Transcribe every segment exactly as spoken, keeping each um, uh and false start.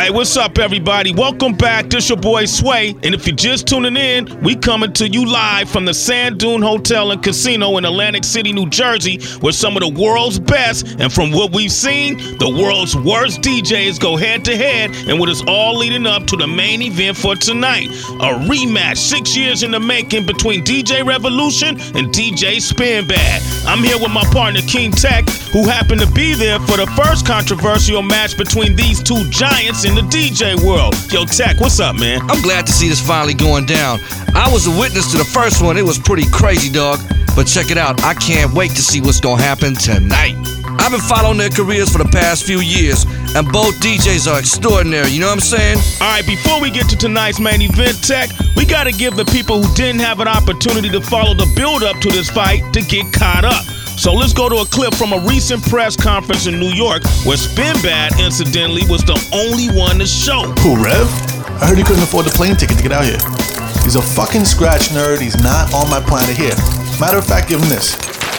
Hey, what's up, everybody? Welcome back. This your boy Sway. And if you're just tuning in, we coming to you live from the Sand Dune Hotel and Casino in Atlantic City, New Jersey, where some of the world's best, and from what we've seen, the world's worst D Js go head-to-head, and what is all leading up to the main event for tonight. A rematch six years in the making between D J Revolution and D J Spinbad. I'm here with my partner, King Tech, who happened to be there for the first controversial match between these two giants in the D J world. Yo, Tech, what's up, man? I'm glad to see this finally going down. I was a witness to the first one. It was pretty crazy, dog. But check it out. I can't wait to see what's gonna happen tonight. I've been following their careers for the past few years, and both D Js are extraordinary, you know what I'm saying? All right, before we get to tonight's main event, Tech, we gotta give the people who didn't have an opportunity to follow the build-up to this fight to get caught up. So let's go to a clip from a recent press conference in New York where Spinbad, incidentally, was the only one to show. Who, Rev? I heard he couldn't afford the plane ticket to get out here. He's a fucking scratch nerd. He's not on my planet here. Matter of fact, give him this.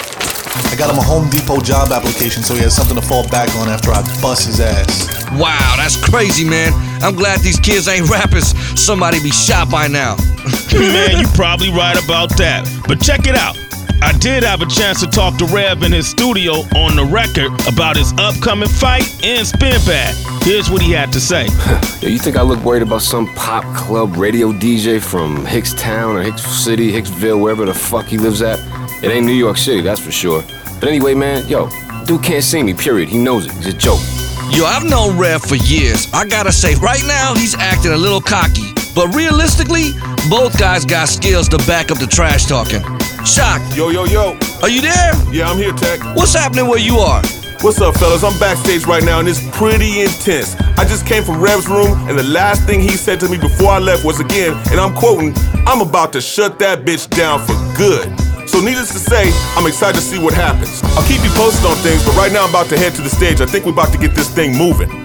I got him a Home Depot job application so he has something to fall back on after I bust his ass. Wow, that's crazy, man. I'm glad these kids ain't rappers. Somebody be shot by now. Man, you probably right about that. But check it out. I did have a chance to talk to Rev in his studio on the record about his upcoming fight and Spinbad. Here's what he had to say. Yo, you think I look worried about some pop club radio D J from Hickstown or Hicks City, Hicksville, wherever the fuck he lives at? It ain't New York City, that's for sure. But anyway, man, yo, dude can't see me, period. He knows it. It's a joke. Yo, I've known Rev for years. I gotta say, right now, he's acting a little cocky. But realistically, both guys got skills to back up the trash talking. Shock. Yo, yo, yo. Are you there? Yeah, I'm here, Tech. What's happening where you are? What's up, fellas? I'm backstage right now, and it's pretty intense. I just came from Rev's room, and the last thing he said to me before I left was again, and I'm quoting, "I'm about to shut that bitch down for good." So needless to say, I'm excited to see what happens. I'll keep you posted on things, but right now I'm about to head to the stage. I think we're about to get this thing moving.